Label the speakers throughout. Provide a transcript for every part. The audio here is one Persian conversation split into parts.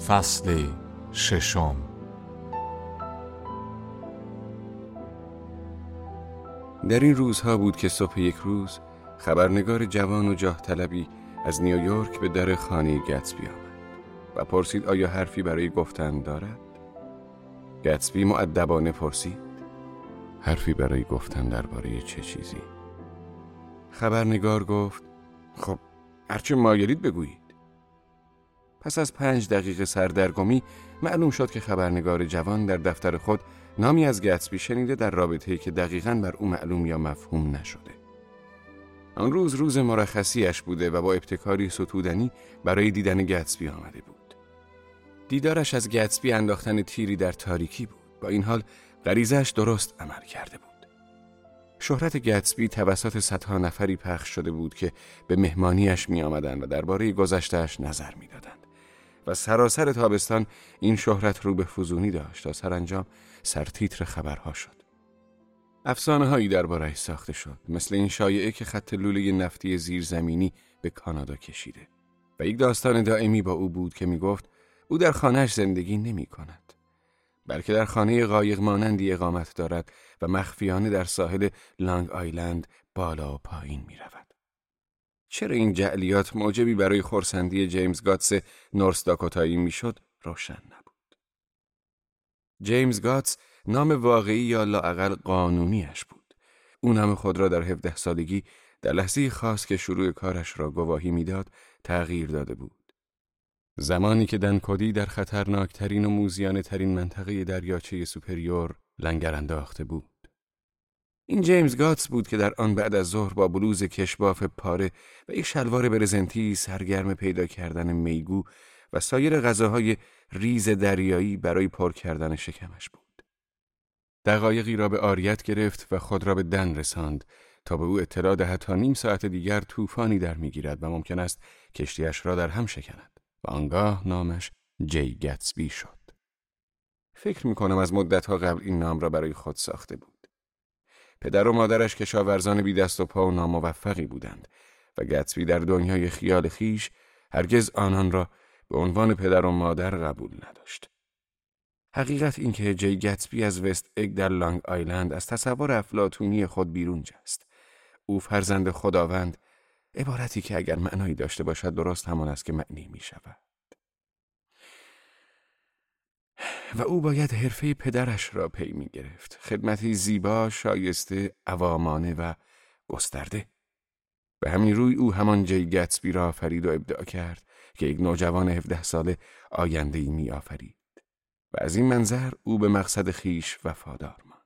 Speaker 1: فصل ششم.
Speaker 2: در این روزها بود که صبح یک روز خبرنگار جوان و جاه طلبی از نیویورک به در خانه گتسبی آمد و پرسید آیا حرفی برای گفتن دارد؟ گتسبی مؤدبانه پرسید حرفی برای گفتن درباره چه چیزی؟ خبرنگار گفت خب هرچه مایلید بگویید. پس از 5 دقیقه سردرگمی معلوم شد که خبرنگار جوان در دفتر خود نامی از گتسبی شنیده در رابطه‌ای که دقیقاً بر او معلوم یا مفهوم نشده. آن روز مرخصیش بوده و با ابتکاری ستودنی برای دیدن گتسبی آمده بود. دیدارش از گتسبی انداختن تیری در تاریکی بود. با این حال غریزه‌اش درست عمل کرده بود. شهرت گتسبی توسط صدها نفری پخش شده بود که به مهمانیش می آمدند و درباره گذشته‌اش نظر می دادند. و سراسر تابستان این شهرت رو به فزونی داشت تا سرانجام سرتیتر خبرها شد. افسانه هایی درباره‌اش ساخته شد، مثل این شایعه که خط لوله نفتی زیرزمینی به کانادا کشیده. و یک داستان دائمی با او بود که می گفت او در خانه‌اش زندگی نمی کند، بلکه در خانه قایق مانندی اقامت دارد و مخفیانه در ساحل لانگ آیلند بالا و پایین می رود. چرا این جعلیات موجبی برای خرسندی جیمز گاتس نورس داکوتایی می شد روشن نبود. جیمز گاتس نام واقعی یا لااقل قانونیش بود. او نام خود را در 17 سالگی در لحظه خاص که شروع کارش را گواهی میداد تغییر داده بود. زمانی که دنکودی در خطرناکترین و موذیانه ترین منطقه دریاچه سوپریور لنگر انداخته بود. این جیمز گاتس بود که در آن بعد از ظهر با بلوز کشباف پاره و یک شلوار برزنتی سرگرم پیدا کردن میگو و سایر غذاهای ریز دریایی برای پر کردن شکمش بود. دقایقی را به عاریت گرفت و خود را به دن رساند تا به او اطلاع دهد تا نیم ساعت دیگر طوفانی در میگیرد و ممکن است کشتیش را در هم شکند. و آنگاه نامش جی گتسبی شد. فکر می‌کنم از مدت‌ها قبل این نام را برای خود ساخته بود. پدر و مادرش کشاورزان بی دست و پا و ناموفقی بودند و گتسبی در دنیای خیال خیش هرگز آنان را به عنوان پدر و مادر قبول نداشت. حقیقت این که جی گتسبی از وست اگ در لانگ آیلند از تصور افلاطونی خود بیرون جست. او فرزند خداوند، عبارتی که اگر معنایی داشته باشد درست همان است که معنی می شود. و او باید حرفه پدرش را پی می گرفت. خدمتی زیبا، شایسته، عوامانه و گسترده. به همین روی او همان جی گتسبی را آفرید و ابداع کرد که یک نوجوان 17 ساله آینده‌ای می آفرید. و از این منظر او به مقصد خیش وفادار ماند.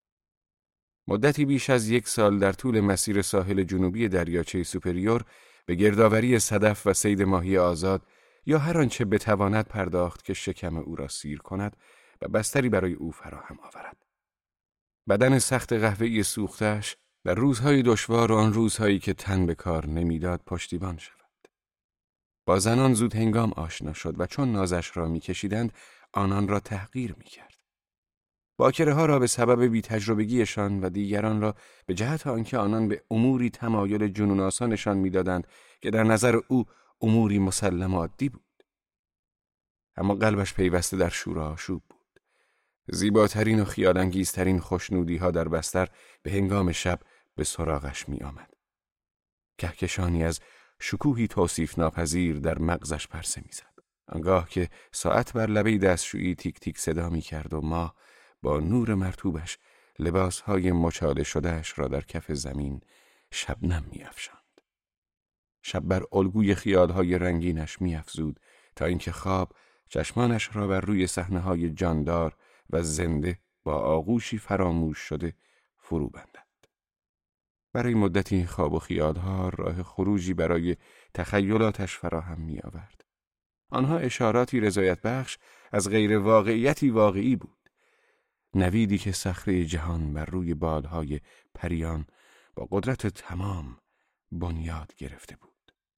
Speaker 2: مدتی بیش از 1 سال در طول مسیر ساحل جنوبی دریاچه سوپریور به گردآوری صدف و صید ماهی آزاد یا هر آنچه بتواند پرداخت که شکم او را سیر کند و بستری برای او فراهم آورد. بدن سخت قهوه‌ای سوختش در روزهای دشوار و آن روزهایی که تن به کار نمیداد پشتیبان شود. با زنان زود هنگام آشنا شد و چون نازش را می‌کشیدند آنان را تحقیر می‌کرد. باکره‌ها را به سبب بی‌تجربگیشان و دیگران را به جهت آنکه آنان به اموری تمایل جنون آسانشان می‌دادند که در نظر او اموری مسلم و عادی بود. اما قلبش پیوسته در شور و آشوب بود. زیباترین و خیال‌انگیزترین خوشنودی‌ها در بستر به هنگام شب به سراغش می‌آمد. کهکشانی از شکوهی توصیف ناپذیر در مغزش پرسه می‌زد. آنگاه که ساعت بر لبه دستشویی تیک تیک صدا می‌کرد و ماه با نور مرطوبش لباسهای مچاله شدهش را در کف زمین شبنم می‌افشاند. شب بر الگوی خیالهای رنگینش می‌افزود تا اینکه خواب چشمانش را بر روی صحنه‌های جاندار و زنده با آغوشی فراموش شده فرو بندد. برای مدتی خواب و خیالها راه خروجی برای تخیلاتش فراهم می‌آورد. آنها اشاراتی رضایت بخش از غیر واقعیتی واقعی بود. نویدی که صخره جهان بر روی بالهای پریان با قدرت تمام بنیاد گرفته بود.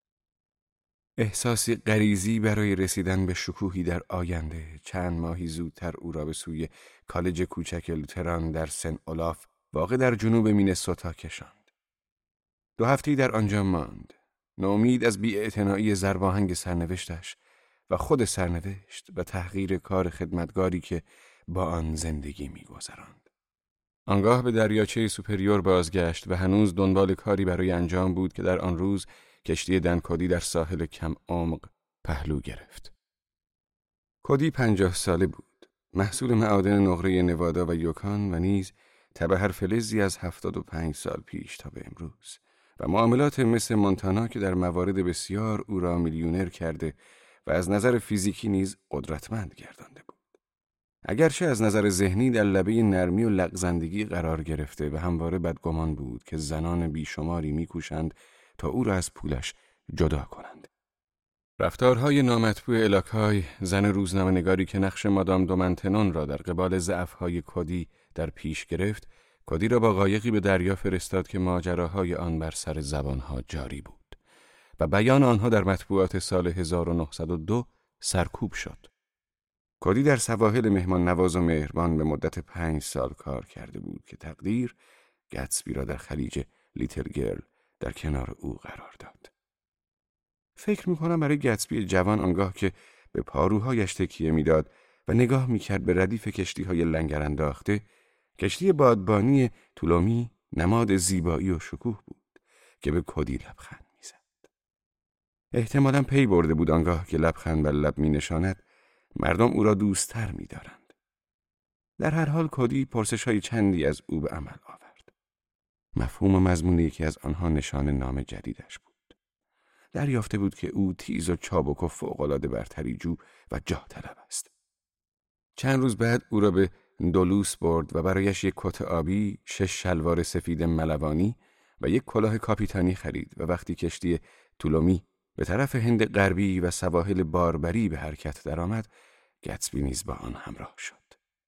Speaker 2: احساسی غریزی برای رسیدن به شکوهی در آینده چند ماهی زودتر او را به سوی کالج کوچک لوتران در سن اولاف واقع در جنوب مینسوتا کشاند. 2 هفته‌ای در آنجا ماند. ناامید از بی‌اعتنایی ضرباهنگ سرنوشتش و خود سرنوشت و تحقیر کار خدمتگاری که با آن زندگی می‌گذراند. آنگاه به دریاچه سوپریور بازگشت و هنوز دنبال کاری برای انجام بود که در آن روز کشتی دن کدی در ساحل کم عمق پهلو گرفت. کدی 50 ساله بود، محصول معادن نقره نوادا و یوکان و نیز تبحر فلزی از 75 سال پیش تا به امروز و معاملات مثل مونتانا که در موارد بسیار او را میلیونر کرده و از نظر فیزیکی نیز قدرتمند گردانده بود. اگرچه از نظر ذهنی در لبه نرمی و لغزندگی قرار گرفته و همواره بدگمان بود که زنان بیشماری میکوشند تا او را از پولش جدا کنند. رفتارهای نامطبوع الاکای، زن روزنامه‌نگاری که نقش مادام دومنتنون را در قبال ضعف‌های کدی در پیش گرفت، کدی را با قایقی به دریا فرستاد که ماجراهای آن بر سر زبانها جاری بود و بیان آنها در مطبوعات سال 1902 سرکوب شد. کدی در سواحل مهمان نواز و مهربان به مدت 5 سال کار کرده بود که تقدیر گتسبی را در خلیج لیتل گرل در کنار او قرار داد. فکر می‌کنم برای گتسبی جوان آنگاه که به پاروهایش تکیه می‌داد و نگاه می‌کرد به ردیف کشتی‌های لنگر انداخته، کشتی بادبانی طولمی نماد زیبایی و شکوه بود که به کدی لبخند می‌زد. احتمالاً پی برده بود آنگاه که لبخند بر لب می‌نشاند، مردم او را دوست‌تر می‌دارند. در هر حال کدی پرسش‌های چندی از او به عمل آورد. مفهوم و مضمون یکی از آنها نشان نام جدیدش بود. دریافته بود که او تیز و چابک و فوق‌العاده برتریجو و جاه طلب است. چند روز بعد او را به دولوس برد و برایش یک کت آبی، 6 شلوار سفید ملوانی و یک کلاه کاپیتانی خرید و وقتی کشتی طولمی به طرف هند غربی و سواحل باربری به حرکت درآمد، گتسبی نیز با آن همراه شد.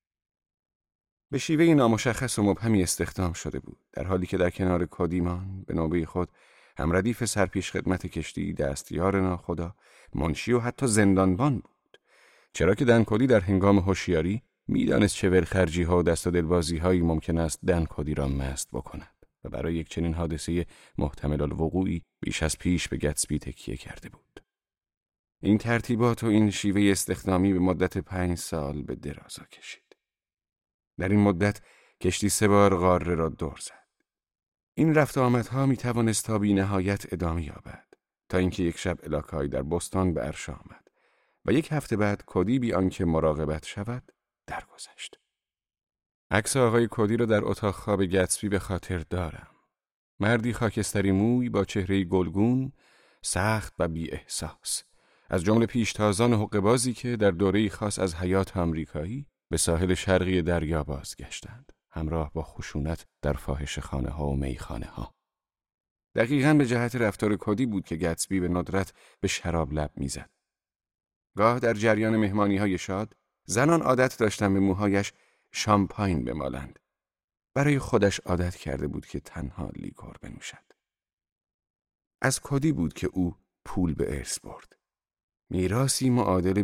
Speaker 2: به شیوه نامشخص و مبهمی استخدام شده بود، در حالی که در کنار کدیمان به نوبه خود هم ردیف سرپیش خدمت کشتی، دستیار ناخدا، منشی و حتی زندانبان بود، چرا که دن کدی در هنگام هوشیاری میدانست چه ولخرجی‌ها و دست و دلبازی‌هایی ممکن است دن کدی را مست بکند و برای یک چنین حادثه محتمل الوقوعی بیش از پیش به گتسبی تکیه کرده بود. این ترتیبات و این شیوه استخدامی به مدت 5 سال به درازا کشید. در این مدت کشتی 3 بار قاره را دور زد. این رفت آمدها می توانست تا بی نهایت ادامه یابد تا اینکه یک شب الاکای در بوستون به عرش آمد و 1 هفته بعد کدی بی آنکه مراقبت شود درگذشت. عکس آقای کدی را در اتاق خواب گتسبی به خاطر دارم. مردی خاکستری موی با چهره گلگون، سخت و بی احساس، از جمله پیشتازان حقه‌بازی که در دوره‌ای خاص از حیات آمریکایی به ساحل شرقی دریا بازگشتند، همراه با خشونت در فاحشه‌خانه‌ها و میخانه‌ها. دقیقاً به جهت رفتار کدی بود که گتسبی به ندرت به شراب لب میزد. گاه در جریان مهمانی‌های شاد، زنان عادت داشتند به موهایش شامپاین بمالند. برای خودش عادت کرده بود که تنها لیکور بنوشد. از کدی بود که او پول به ارث برد. میراثی معادل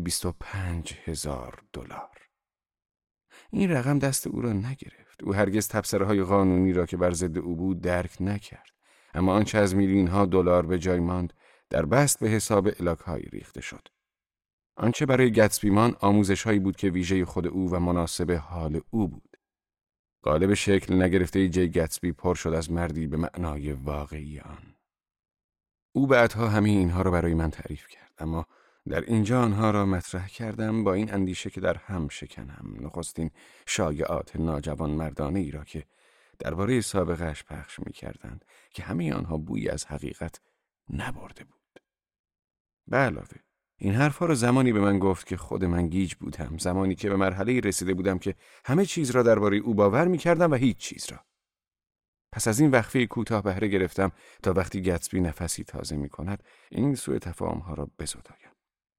Speaker 2: $25,000. این رقم دست او را نگرفت. او هرگز تبصره‌های قانونی را که بر ضد او بود درک نکرد. اما آنچه از میلیون‌ها دلار به جای ماند در بست به حساب الاکای ریخته شد. آنچه برای گتسبی ماند آموزش‌هایی بود که ویژه خود او و مناسب حال او بود. قالب شکل نگرفته جی گتسبی پر شد از مردی به معنای واقعی آن. او بعدها همه اینها را برای من تعریف کرد، اما در اینجا آنها را مطرح کردم با این اندیشه که در هم شکنم نخستین شایعات ناجوان مردانه ای را که درباره سابقه‌اش پخش می‌کردند که همه آنها بویی از حقیقت نبرده بود. به علاوه این حرفا را زمانی به من گفت که خود من گیج بودم، زمانی که به مرحله‌ای رسیده بودم که همه چیز را درباره او باور می‌کردم و هیچ چیز را. پس از این وقفه کوتاه بهره گرفتم تا وقتی گتسبی نفسی تازه می‌کند این سوء تفاهم‌ها را بزدایم.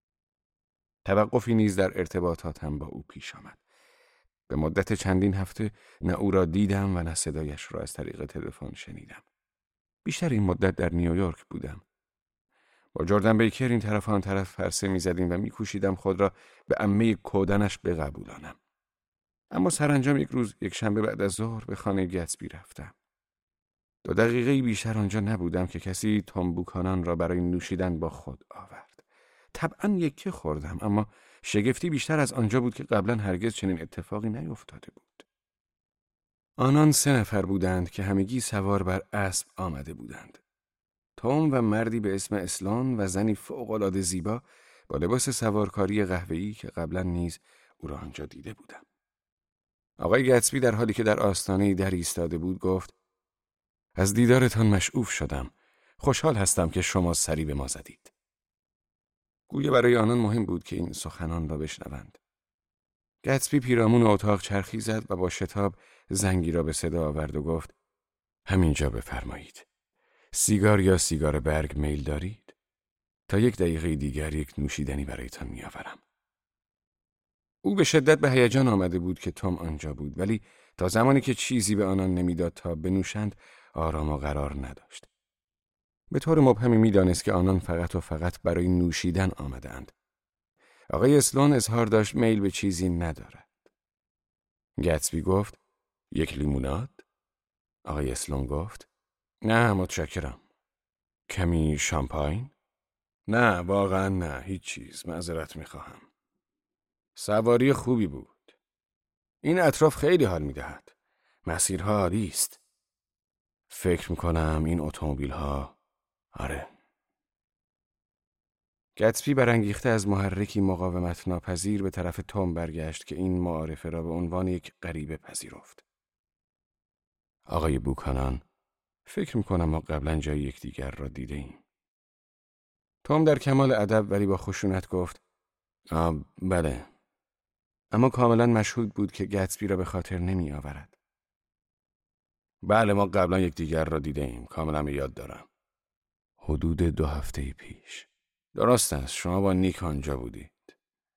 Speaker 2: توقفی نیز در ارتباطاتم با او پیش آمد. به مدت چندین هفته نه او را دیدم و نه صدایش را از طریق تلفن شنیدم. بیشتر این مدت در نیویورک بودم. با جردن بیکر این طرف آن طرف پرسه می‌زدیم و می‌کوشیدم خود را به عمه کودنش بقبولانم. اما سرانجام یک روز یک شنبه بعد از ظهر به خانه گتسبی رفتم. 2 دقیقه بیشتر آنجا نبودم که کسی تنبوکانان را برای نوشیدن با خود آورد. طبعاً یکی خوردم، اما شگفتی بیشتر از آنجا بود که قبلا هرگز چنین اتفاقی نیفتاده بود. آنان 3 نفر بودند که همگی سوار بر اسب آمده بودند. توم و مردی به اسم اسلان و زنی فوق‌العاده زیبا با لباس سوارکاری قهوه‌ای که قبلا نیز او را آنجا دیده بودم. آقای گتسبی در حالی که در آستانه در ایستاده بود گفت: از دیدارتان مشعوف شدم. خوشحال هستم که شما سری به ما زدید. گویا برای آنان مهم بود که این سخنان را بشنوند. گتسبی پیرامون اتاق چرخی زد و با شتاب زنگی را به صدا آورد و گفت: همینجا بفرمایید. سیگار یا سیگار برگ میل دارید؟ تا 1 دقیقه دیگر یک نوشیدنی برایتان میآورم. او به شدت به هیجان آمده بود که توم آنجا بود، ولی تا زمانی که چیزی به آنان نمیداد تا بنوشند آرام و قرار نداشت. به طور مبهمی میدانست که آنان فقط و فقط برای نوشیدن آمدند. آقای اسلون اظهار داشت میل به چیزی ندارد. گتسبی گفت: 1 لیموناد؟ آقای اسلون گفت: نه متشکرم. کمی شامپاین؟ نه واقعا نه، هیچ چیز، معذرت میخواهم. سواری خوبی بود. این اطراف خیلی حال میدهد. مسیرها عالی است. فکر میکنم این اتومبیل‌ها، آره. گتسبی برانگیخته از محرکی مقاومت ناپذیر به طرف توم برگشت که این معارفه را به عنوان یک غریبه پذیرفت. آقای بوکانان، فکر میکنم ما قبلا جای یکدیگر را دیده ایم. توم در کمال ادب ولی با خشونت گفت: بله. اما کاملا مشهود بود که گتسبی را به خاطر نمی آورد. بله ما قبلا یکدیگر را دیده ایم، کاملا به یاد دارم. حدود 2 هفته پیش. درست است، شما با نیک آنجا بودید.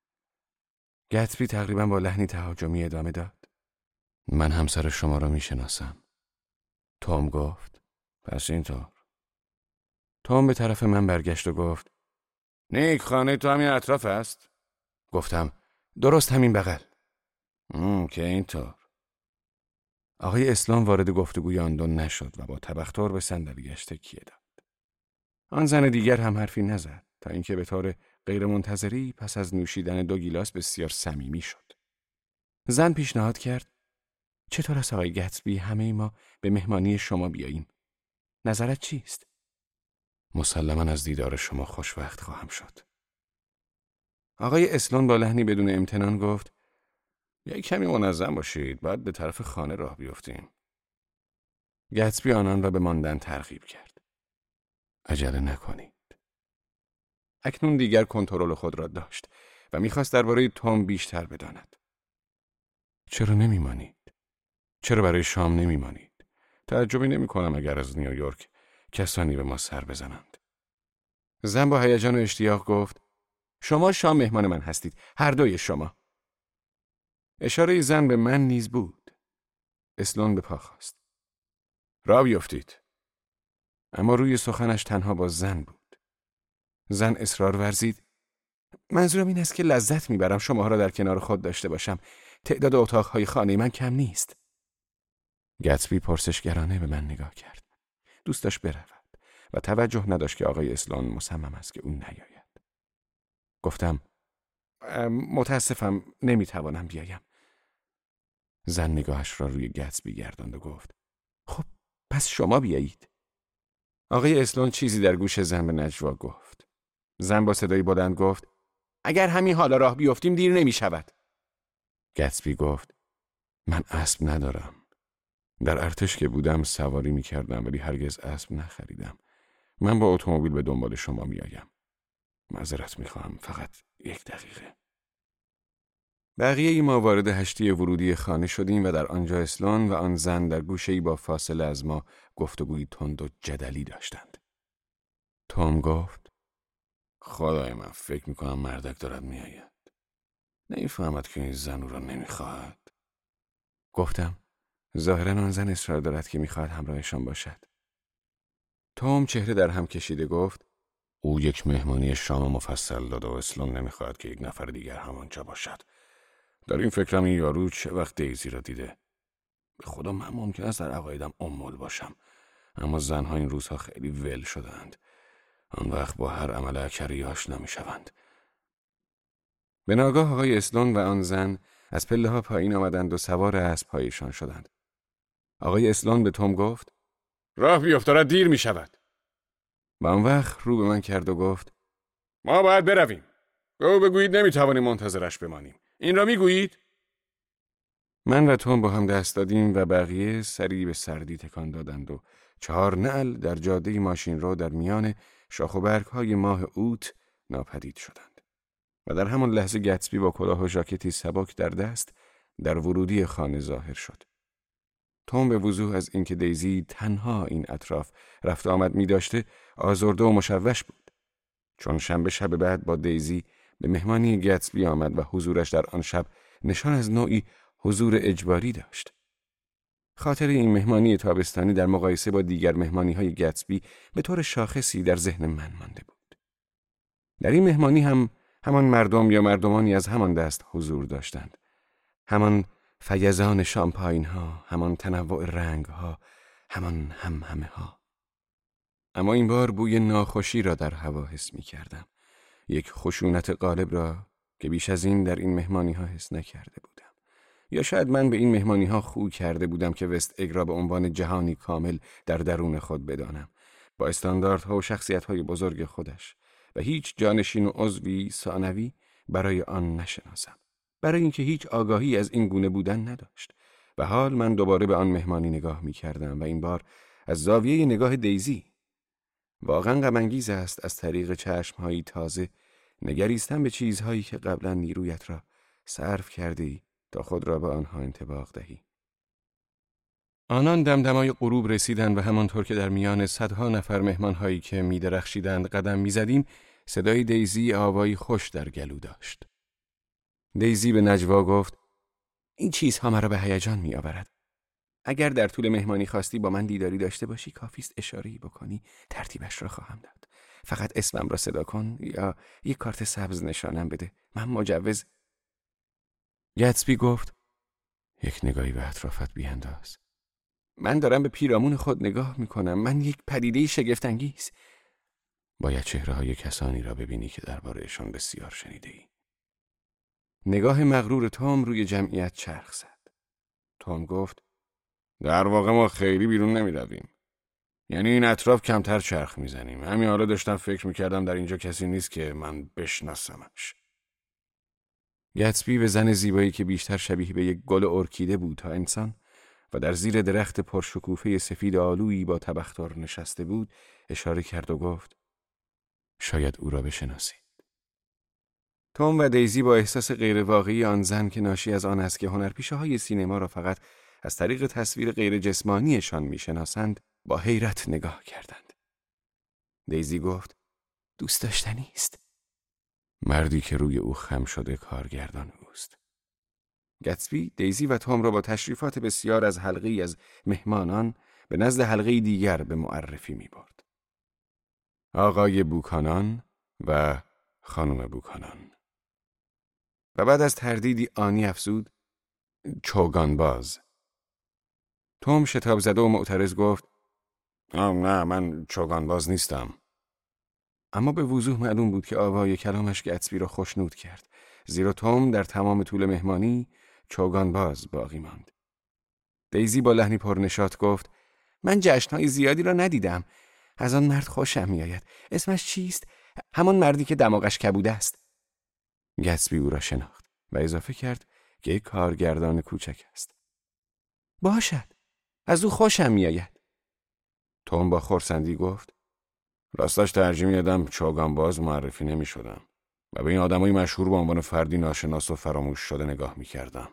Speaker 2: گتسبی تقریبا با لحنی تهاجمی ادامه داد: من همسر شما را می شناسم. توم گفت: پس اینطور. توم به طرف من برگشت و گفت: نیک، خانه تو همین اطراف است؟ گفتم: درست همین بغل. که اینطور. آقای اسلام وارد گفتگوی آن دو نشد و با تبختر به صندلی‌اش تکیه داد. آن زن دیگر هم حرفی نزد تا اینکه به طور غیرمنتظری پس از نوشیدن 2 گیلاس بسیار صمیمی شد. زن پیشنهاد کرد: چطور است آقای گتسبی همه ما به مهمانی شما بیاییم؟ نظرت چیست؟ مسلماً از دیدار شما خوشوقت خواهم شد. آقای اسلون با لحنی بدون امتنان گفت: یک کمی منظم باشید، بعد به طرف خانه راه بیفتیم. گتسبی آنان را به ماندن ترغیب کرد. عجله نکنید. اکنون دیگر کنترل خود را داشت و می‌خواست درباره توم بیشتر بداند. چرا نمی‌مانید؟ چرا برای شام نمی‌مانید؟ تعجبی نمی‌کنم اگر از نیویورک کسانی به ما سر بزنند. زن با هیجان و اشتیاق گفت: شما شام مهمان من هستید، هر دوی شما. اشاره زن به من نیز بود. اسلون به پا خاست. راه بیفتید. اما روی سخنش تنها با زن بود. زن اصرار ورزید: منظورم این است که لذت میبرم شما را در کنار خود داشته باشم. تعداد اتاقهای خانه من کم نیست. گتسبی پرسشگرانه به من نگاه کرد. دوست داشت برود و توجه نداشت که آقای اسلون مصمم است که او نیاید. گفتم: متاسفم نمیتوانم بیایم. زن نگاهش را روی گتسبی گرداند و گفت: خب پس شما بیایید. آقای اسلون چیزی در گوش زن به نجوا گفت. زن با صدای بلند گفت: اگر همین حالا راه بیفتیم دیر نمی شود. گتسبی گفت: من اسب ندارم. در ارتش که بودم سواری می کردم ولی هرگز اسب نخریدم. من با اتومبیل به دنبال شما می آیم. معذرت می خواهم، فقط 1 دقیقه. بقیه ما وارد هشتی ورودی خانه شدیم و در آنجا اسلون و آن زن در گوشه‌ای با فاصله از ما گفتگوی تند و جدلی داشتند. توم گفت: خدای من، فکر میکنم مردک دارد میآید. نمیفهمد که این زن او را نمیخواهد. گفتم: ظاهراً آن زن اصرار دارد که میخواهد همراهشان باشد. توم چهره در هم کشیده گفت: او یک مهمانی شام مفصل داد و اسلون نمیخواهد که 1 نفر دیگر همانجا باشد. در این فکرم این یارو چه وقت دیزی را دیده. به خدا من ممکن است در عقایدم امول باشم، اما زنها این روزها خیلی ول شدند. آن وقت با هر عمل اکری آشنا میشوند. به ناگاه آقای اسلون و آن زن از پله‌ها پایین آمدند و سوار اسب‌هایشان شدند. آقای اسلون به توم گفت: راه بیفت، دارد دیر می شود. و آن وقت رو به من کرد و گفت: ما باید برویم. به او بگویید نمیتوانیم منتظرش بمانیم. این را میگویید؟ من و توم با هم دست دادیم و بقیه سری به سردی تکان دادند و 4 نعل در جاده ماشین رو در میان شاخ و برگ‌های ماه اوت ناپدید شدند. و در همان لحظه گتسبی با کلاه و ژاکتی سبک در دست در ورودی خانه ظاهر شد. توم به وضوح از اینکه دیزی تنها این اطراف رفت آمد می داشته آزرده و مشوش بود. چون شنبه شب بعد با دیزی به مهمانی گتسبی آمد و حضورش در آن شب نشان از نوعی حضور اجباری داشت. خاطر این مهمانی تابستانی در مقایسه با دیگر مهمانی‌های گتسبی به طور شاخصی در ذهن من مانده بود. در این مهمانی هم همان مردم یا مردمانی از همان دست حضور داشتند. همان فیضان شامپاین ها، همان تنوع رنگ ها، همان همه ها. اما این بار بوی ناخوشی را در هوا حس می کردم. یک خشونت غالب را که بیش از این در این مهمانی ها حس نکرده بودم. یا شاید من به این مهمانی ها خو کرده بودم که وست اگ را به عنوان جهانی کامل در درون خود بدانم، با استانداردها و شخصیت‌های بزرگ خودش، و هیچ جانشین و عضوی ثانوی برای آن نشناسم، برای اینکه هیچ آگاهی از این گونه بودن نداشت. و حال من دوباره به آن مهمانی نگاه می کردم و این بار از زاویه نگاه دیزی. واقعا غم‌انگیز است از طریق چشم‌هایی تازه نگریستن به چیزهایی که قبلا نیرویت را صرف کردی تا خود را به آنها انطباق دهی. آنان دمدمای غروب رسیدند و همانطور که در میان صدها نفر مهمانهایی که می درخشیدند قدم می زدیم، صدای دیزی آوایی خوش در گلو داشت. دیزی به نجوا گفت: این چیزها مرا به هیجان می آورد. اگر در طول مهمانی خواستی با من دیداری داشته باشی، کافیست اشاره‌ای بکنی، ترتیبش را خواهم داد. فقط اسمم را صدا کن یا یک کارت سبز نشانم بده. من مجوز. گتسبی گفت: یک نگاهی به اطرافت بیانداز. من دارم به پیرامون خود نگاه میکنم. من یک پدیده شگفت‌انگیز. باید چهره‌های کسانی را ببینی که درباره‌شان بسیار شنیده‌ای. نگاه مغرور توم روی جمعیت چرخ زد. توم گفت: در واقع ما خیلی بیرون نمی‌رویم. یعنی این اطراف کمتر چرخ میزنیم. همین حالا داشتم فکر میکردم در اینجا کسی نیست که من بشناسمش. گتسبی به زن زیبایی که بیشتر شبیه به یک گل ارکیده بود تا انسان و در زیر درخت پرشکوفه سفید آلویی با تبختر نشسته بود اشاره کرد و گفت: شاید او را بشناسید. توم و دیزی با احساس غیرواقعی آن زن که ناشی از آن است که هنرپیشه‌های سینما را فقط از طریق تصویر غیر جسمانیشان میشناسند با حیرت نگاه کردند. دیزی گفت: دوست داشتنی است. مردی که روی او خم شده کارگردان اوست. گتسبی دیزی و توم را با تشریفات بسیار از حلقه‌ای از مهمانان به نزد حلقه‌ای دیگر به معرفی می برد. آقای بوکانان و خانم بوکانان. و بعد از تردیدی آنی افزود: چوگانباز. توم شتاب زده و معترض گفت: نه، من چوگانباز نیستم. اما به وضوح معلوم بود که آوای کلامش گتسبی را خوشنود کرد، زیرا توم در تمام طول مهمانی چوگانباز باقی ماند. دیزی با لحنی پرنشاط گفت: من جشن‌های زیادی را ندیدم. از آن مرد خوشم میآید. اسمش چیست؟ همان مردی که دماغش کبوده است. گتسبی او را شناخت و اضافه کرد که یک کارگردان کوچک است. باشد. از او خوشم میآید. توم با خرسندی گفت: راستش ترجیح میدم چوگانباز معرفی نمی شدم و به این آدمای مشهور به عنوان فردی ناشناس و فراموش شده نگاه می کردم.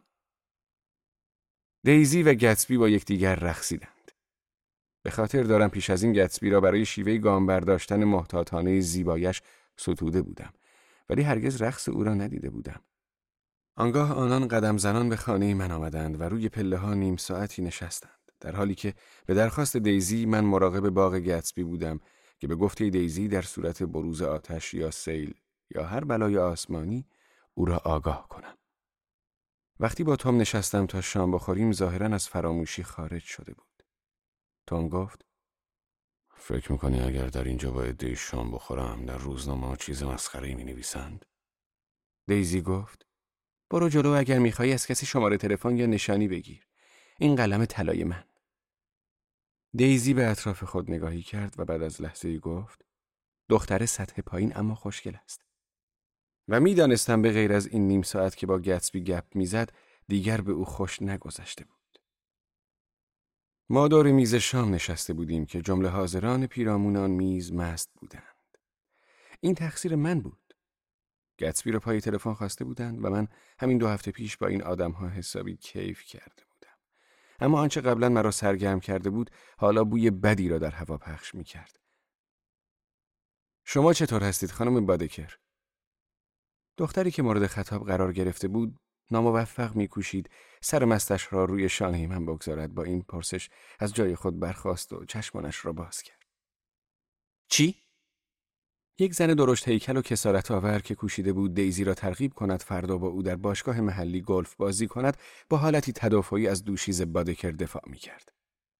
Speaker 2: دیزی و گتسبی با یکدیگر رقصیدند. به خاطر دارم پیش از این گتسبی را برای شیوه گام برداشتن محتاطانه زیبایش ستوده بودم، ولی هرگز رقص او را ندیده بودم. آنگاه آنان قدم زنان به خانه من آمدند و روی پله ها نیم ساعتی نشستند، در حالی که به درخواست دیزی من مراقب باغ گتسبی بودم که به گفته دیزی در صورت بروز آتش یا سیل یا هر بلای آسمانی او را آگاه کنم. وقتی با توم نشستم تا شام بخوریم ظاهراً از فراموشی خارج شده بود. توم گفت: فکر میکنی اگر در اینجا با عده شام بخورم در روزنامه چیز مسخره‌ای می‌نویسند؟ دیزی گفت برو جلو، اگر میخوای از کسی شماره تلفن یا نشانی بگیر. این قلم طلای من. دیزی به اطراف خود نگاهی کرد و بعد از لحظه‌ای گفت دختر سطح پایین اما خوشگل است. و میدانستم به غیر از این نیم ساعت که با گتسبی گپ میزد دیگر به او خوش نگذشته بود. ما دور میز شام نشسته بودیم که جمله حاضران پیرامون آن میز مست بودند. این تقصیر من بود. گتسبی را پای تلفن خواسته بودند و من همین 2 هفته پیش با این آدم‌ها حسابی کیف کرده بودم. اما آنچه قبلا مرا سرگرم کرده بود حالا بوی بدی را در هوا پخش می‌کرد. شما چطور هستید خانم بادکر؟ دختری که مورد خطاب قرار گرفته بود ناموفق می‌کوشید سر مستش را روی شانه من بگذارد. با این پرسش از جای خود برخاست و چشمانش را باز کرد. چی؟ یک زن درشت هیکل و کسارت آور که کوشیده بود دیزی را ترغیب کند فردا با او در باشگاه محلی گلف بازی کند با حالتی تدافعی از دوشیزه بادکر دفاع می‌کرد.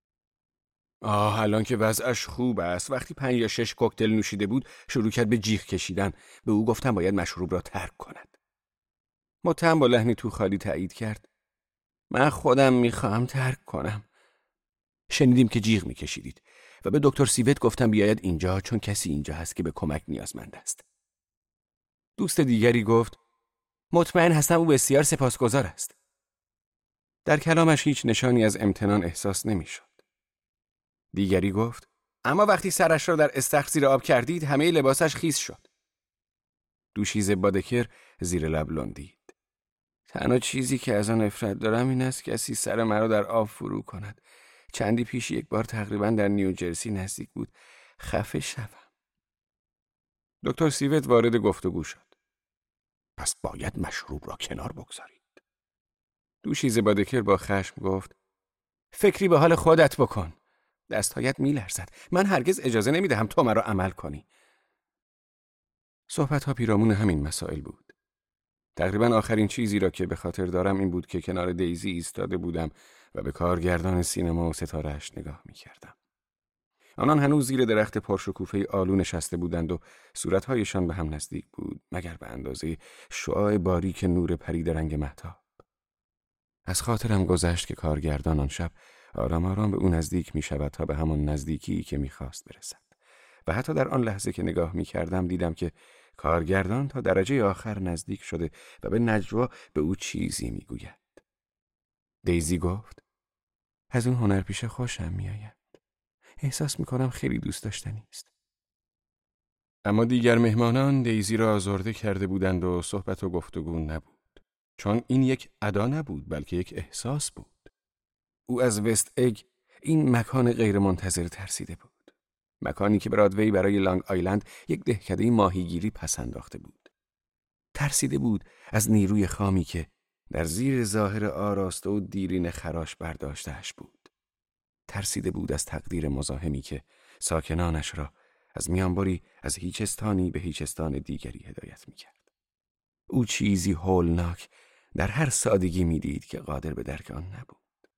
Speaker 2: الان که وضعش خوب است. وقتی 5 یا 6 کوکتل نوشیده بود شروع کرد به جیغ کشیدن. به او گفتم باید مشروب را ترک کند. متهم با لحنی تو خالی تایید کرد. من خودم میخواهم ترک کنم. شنیدیم که جیغ میکشیدید و به دکتر سیوت گفتم بیاید اینجا چون کسی اینجا هست که به کمک نیازمند است. دوست دیگری گفت مطمئن هستم او بسیار سپاسگزار است. در کلامش هیچ نشانی از امتنان احساس نمیشد. دیگری گفت اما وقتی سرش را در استخر زیر آب کردید همه لباسش خیس شد. دوشیزه بادکر زیر لب لندید. تنها چیزی که از آن نفرت دارم این است کسی سر مرا در آب فرو کند. چندی پیش یک بار تقریبا در نیوجرسی نزدیک بود. خفه شوم. دکتر سیوت وارد گفتگو شد. پس باید مشروب را کنار بگذارید. دوشیزه بادکر با خشم گفت فکری به حال خودت بکن. دستهایت میلرزد. من هرگز اجازه نمیدهم تو مرا عمل کنی. صحبت‌ها پیرامون همین مسائل بود. تقریبا آخرین چیزی را که به خاطر دارم این بود که کنار دیزی ایستاده بودم و به کارگردان سینما و ستاره‌اش نگاه می‌کردم. آنان هنوز زیر درخت پرشکوفه آلو نشسته بودند و صورت‌هایشان به هم نزدیک بود مگر به اندازه شعاع باریک نور پرید رنگ مهتاب. از خاطرم گذشت که کارگردان آن شب آرام آرام به او نزدیک می‌شود تا به همان نزدیکی که می‌خواست برسد. و حتی در آن لحظه که نگاه می‌کردم دیدم که کارگردان تا درجه آخر نزدیک شده و به نجوا به او چیزی می‌گوید. دیزی گفت از اون هنرپیشه خوشم می‌آید. احساس می‌کنم خیلی دوست داشتنی است. اما دیگر مهمانان دیزی را آزرده کرده بودند و صحبت و گفتگو نبود. چون این یک ادا نبود بلکه یک احساس بود. او از وست اگ این مکان غیرمنتظره ترسیده بود. مکانی که برادوی برای لانگ آیلند یک دهکده ماهیگیری پس انداخته بود. ترسیده بود از نیروی خامی که در زیر ظاهر آراسته و دیرین خراش برداشتهش بود. ترسیده بود از تقدیر مزاحمی که ساکنانش را از میانبری از هیچستانی به هیچستان دیگری هدایت می‌کرد. او چیزی هولناک در هر سادگی می‌دید که قادر به درک آن نبود.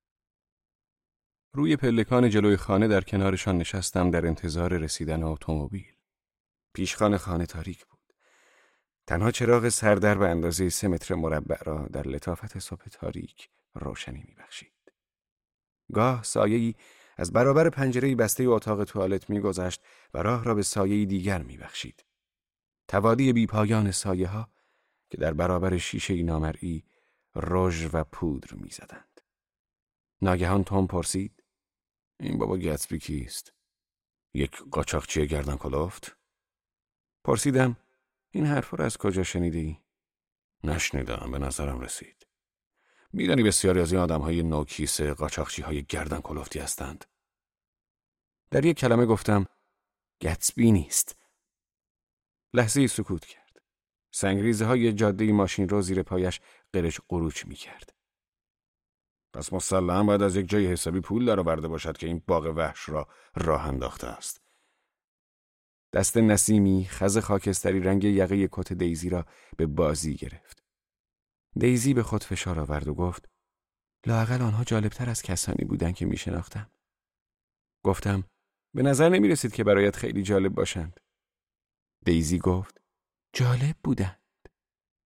Speaker 2: روی پلکان جلوی خانه در کنارشان نشستم در انتظار رسیدن اتومبیل. پیشخان خانه تاریک بود. تنها چراغ سردر به اندازه 3 متر مربع را در لطافت صبح تاریک روشنی می‌بخشید. گاه سایه‌ای از برابر پنجره بسته اتاق توالت می‌گذشت و راه را به سایه‌ای دیگر می‌بخشید. توادی بی‌پایان سایه‌ها که در برابر شیشه نامرئی رژ و پودر می‌زدند. ناگهان توم پرسید این بابا گتسبی کیست؟ یک قاچاقچی گردن کلفت؟ پرسیدم این حرف را از کجا شنیدی؟ نشنیدم، به نظرم رسید. میدانی بسیاری از این آدم‌های نوکیسه قاچاقچی‌های گردن کلفتی هستند. در یک کلمه گفتم گتسبی نیست. لحظه‌ای سکوت کرد. سنگریزه‌های جاده ماشین رو زیر پایش قرچ قروچ می‌کرد. پس مسلماً باید از یک جای حسابی پول درآورده باشد که این باغ وحش را راه انداخته است. دست نسیمی خز خاکستری رنگ یقه کت دیزی را به بازی گرفت. دیزی به خود فشار آورد و گفت لااقل آنها جالبتر از کسانی بودند که میشناختم. گفتم به نظر نمی رسید که برایت خیلی جالب باشند. دیزی گفت جالب بودند.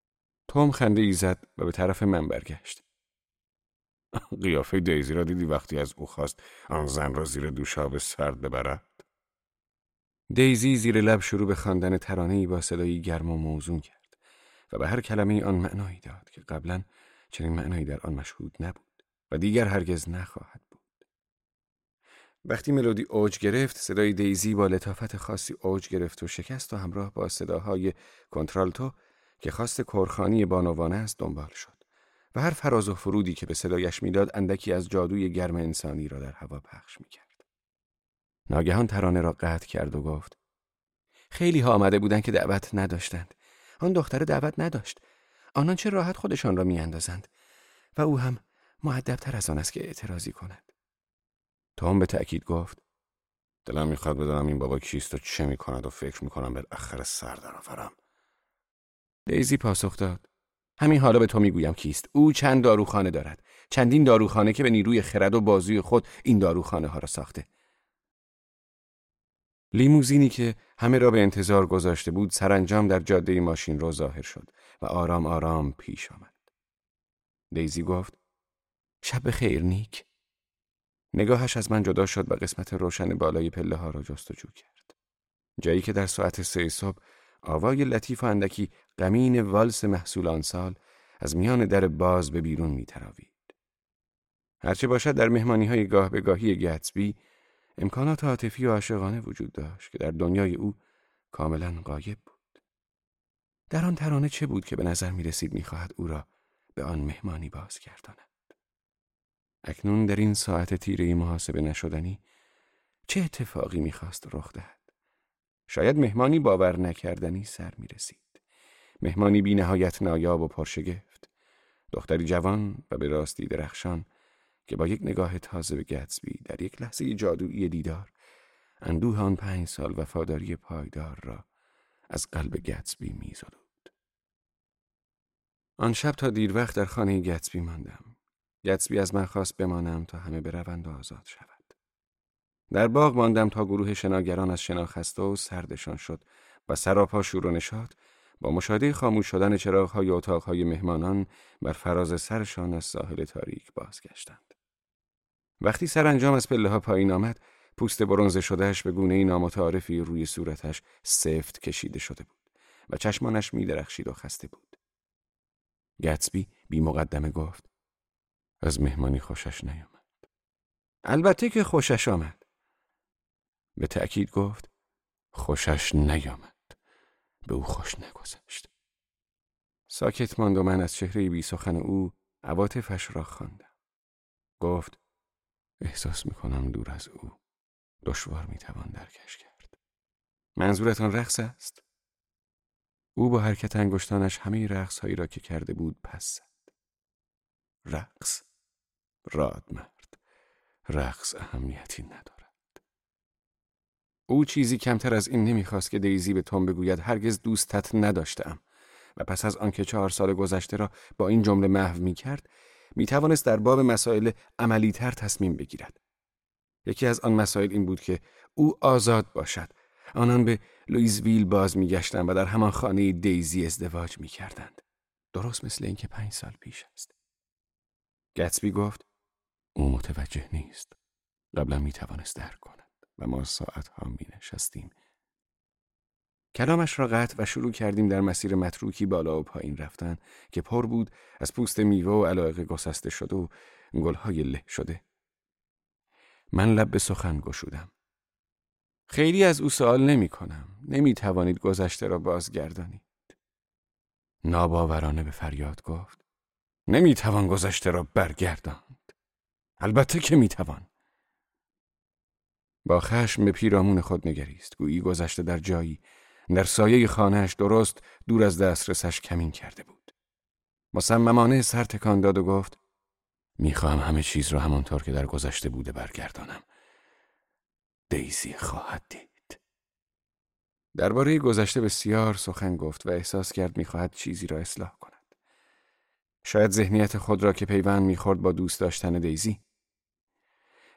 Speaker 2: توم خنده ای زد و به طرف من برگشت. قیافه دیزی را دیدی وقتی از او خواست آن زن را زیر دوشاب سرد ببرد؟ دیزی زیر لب شروع به خواندن ترانه‌ای با صدایی گرم و موزون کرد و به هر کلمه آن معنایی داد که قبلا چنین معنایی در آن مشهود نبود و دیگر هرگز نخواهد بود. وقتی ملودی اوج گرفت، صدای دیزی با لطافت خاصی اوج گرفت و شکست و همراه با صداهای کنترالتو که خواست کورخانی بانوانه است دنبال شد و هر فراز و فرودی که به صدایش میداد اندکی از جادوی گرم انسانی را در هوا پخش میکرد. ناگهان ترانه را قطع کرد و گفت: خیلی ها آمده بودند که دعوت نداشتند. آن دختر دعوت نداشت. آنان چه راحت خودشان را میاندازند و او هم مؤدب‌تر از آن است که اعتراضی کند. توم به تأکید گفت: دلم میخواد بدانم این بابا کیست و چه میکند و فکر میکنم بالاخره سر درآورم. دیزی پاسخ داد: همین حالا به تو میگویم کیست. او چند داروخانه دارد، چندین داروخانه که به نیروی خرد و بازوی خود این داروخانه ها را ساخته. لیموزینی که همه را به انتظار گذاشته بود سرانجام در جاده ماشین رو ظاهر شد و آرام آرام پیش آمد. دیزی گفت: شب خیر نیک. نگاهش از من جدا شد و قسمت روشن بالای پله ها را جستجو کرد. جایی که در ساعت 3 صبح آوای لطیف و اندکی غمین والس محصول آن سال از میان در باز به بیرون می تراوید. هرچه باشد در مهمانی‌های گاه به گاهی گتسبی امکانات عاطفی و عاشقانه وجود داشت که در دنیای او کاملا غایب بود. در آن ترانه چه بود که به نظر می رسید می خواهد او را به آن مهمانی بازگرداند؟ اکنون در این ساعت تیره محاسبه نشدنی چه اتفاقی می خواست رخ دهد؟ شاید مهمانی باور نکردنی سر می رسید. مهمانی بی نهایت نایاب و پرشگفت. دختری جوان و به راستی درخشان که با یک نگاه تازه به گتسبی در یک لحظه جادویی دیدار اندوه آن 5 سال وفاداری پایدار را از قلب گتسبی می زدود. آن شب تا دیر وقت در خانه گتسبی ماندم. گتسبی از من خواست بمانم تا همه بروند و آزاد شود. در باغ ماندم تا گروه شناگران از شنا خسته و سردشان شد و سراپا شور و نشاط با مشاهده خاموش شدن چراغ‌های اتاق‌های مهمانان بر فراز سرشان از ساحل تاریک بازگشتند. وقتی سرانجام از پله‌ها پایین آمد، پوست برنزه شدهش به گونه‌ای نامتعارفی روی صورتش سفت کشیده شده بود و چشمانش می‌درخشید و خسته بود. گتسبی بی مقدمه گفت: از مهمانی خوشش نیامد. البته که خوشش آمد. به تأکید گفت: خوشش نیامد. به او خوش نگذشت. ساکت ماند و من از چهره بی سخن او عواطفش را خواندم. گفت: احساس میکنم دور از او دشوار میتوان درکش کرد. منظورتان رقص است؟ او با حرکت انگشتانش همه رقص هایی را که کرده بود پس زد. رقص؟ راد مرد. رقص اهمیتی ندارد. او چیزی کمتر از این نمیخواست که دیزی به توم بگوید هرگز دوستت نداشتم و پس از آنکه 4 سال گذشته را با این جمله محو میکرد میتوانست در باب مسائل عملی‌تر تصمیم بگیرد. یکی از آن مسائل این بود که او آزاد باشد. آنان به لوئیزویل باز میگشتند و در همان خانه دیزی ازدواج میکردند. درست مثل اینکه 5 سال پیش است. گتسبی گفت: او متوجه نیست. قبلا میتوانست درک کند و ما ساعتها مینشستیم. کلامش را قطع و شروع کردیم در مسیر متروکی بالا و پایین رفتن که پر بود از پوست میوه و علایق گسسته شده و گلهای له شده. من لب به سخن گشودم. خیلی از او سوال نمی کنم. نمی توانید گذشته را بازگردانید. ناباورانه به فریاد گفت: نمی توان گذشته را برگرداند. البته که می توان. با خشم به پیرامون خود نگریست. گویی گذشته در جایی در سایه خانه‌اش درست دور از دسترسش کمین کرده بود. مصممانه سر تکان داد و گفت: میخواهم همه چیز را همانطور که در گذشته بوده برگردانم. دیزی خواهد دید. درباره گذشته بسیار سخن گفت و احساس کرد میخواهد چیزی را اصلاح کند. شاید ذهنیت خود را که پیوند میخورد با دوست داشتن دیزی.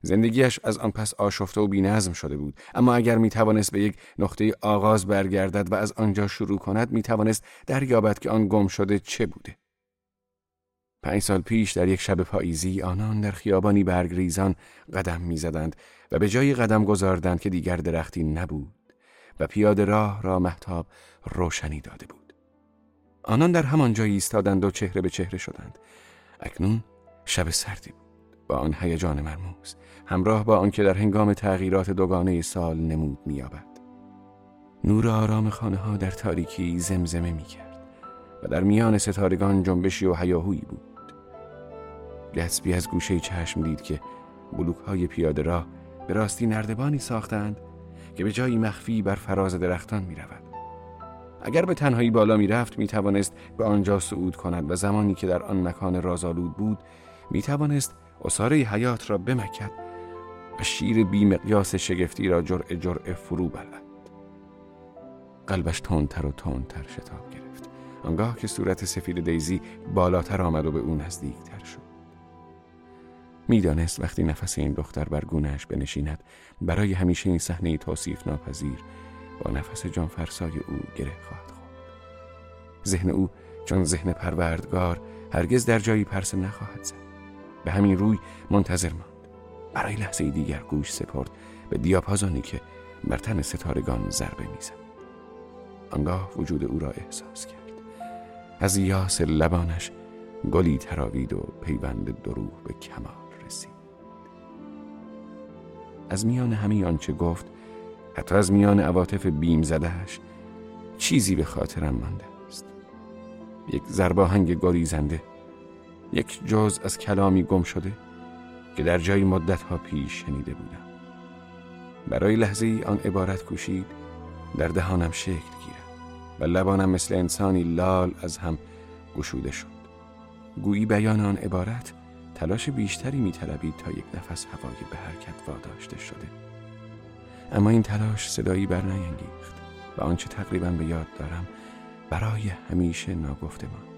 Speaker 2: زندگیش از آن پس آشفته و بی‌نظم شده بود، اما اگر می‌توانست به یک نقطه آغاز برگردد و از آنجا شروع کند، می‌توانست دریابد که آن گم شده چه بوده. 5 سال پیش در یک شب پاییزی آنان در خیابانی برگریزان قدم می‌زدند و به جای قدم گذاردند که دیگر درختی نبود و پیاده راه را مهتاب روشنی داده بود. آنان در همان جایی ایستادند و چهره به چهره شدند. اکنون شب سردی بود با آن هیجان مرموز، همراه با آنکه در هنگام تغییرات دوگانه سال نمود می‌یابد. نور آرام خانه‌ها در تاریکی زمزمه می‌کرد و در میان ستارگان جنبشی و هیاهویی بود. گتسبی از گوشه چشم دید که بلوک‌های پیاده راه به راستی نردبانی ساختند که به جایی مخفی بر فراز درختان می‌رود. اگر به تنهایی بالا می‌رفت می‌توانست به آنجا صعود کند و زمانی که در آن مکان رازآلود بود می‌توانست عصاره حیات را بمکد و شیر بی‌مقیاس شگفتی را جرعه جرعه فرو بلعد. قلبش تندتر و تندتر شتاب گرفت آنگاه که صورت سفید دیزی بالاتر آمد و به او نزدیکتر شد. میدانست وقتی نفس این دختر بر گونه‌اش بنشیند برای همیشه این صحنه توصیف ناپذیر با نفس جانفرسای او گره خواهد خورد. ذهن او چون ذهن پروردگار هرگز در جایی پرسه نخواهد زد. به همین روی منتظر ماند. برای لحظه دیگر گوش سپرد به دیاپازونی که بر تن ستارگان ضربه میزد. آنگاه وجود او را احساس کرد. از یاس لبانش گلی تراوید و پیوند دو روح به کمال رسید. از میان همه آنچه گفت، حتی از میان عواطف بیم زدهش، چیزی به خاطرم مانده است. یک ضرباهنگ گریزنده، یک جزء از کلامی گم شده که در جای مدت‌ها پیش شنیده بودم. برای لحظه‌ای آن عبارت کوشید در دهانم شکل گیرد و لبانم مثل انسانی لال از هم گشوده شد. گویی بیان آن عبارت تلاش بیشتری می‌طلبید تا یک نفس هوای به حرکت واداشته شده. اما این تلاش صدایی برنیانگیخت و آنچه تقریباً به یاد دارم برای همیشه ناگفته ماند.